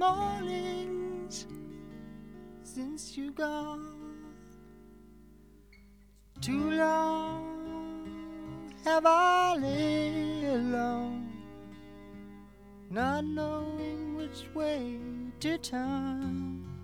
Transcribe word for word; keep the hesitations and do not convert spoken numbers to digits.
mornings since you gone. Too long have I lay alone, not knowing which way to turn.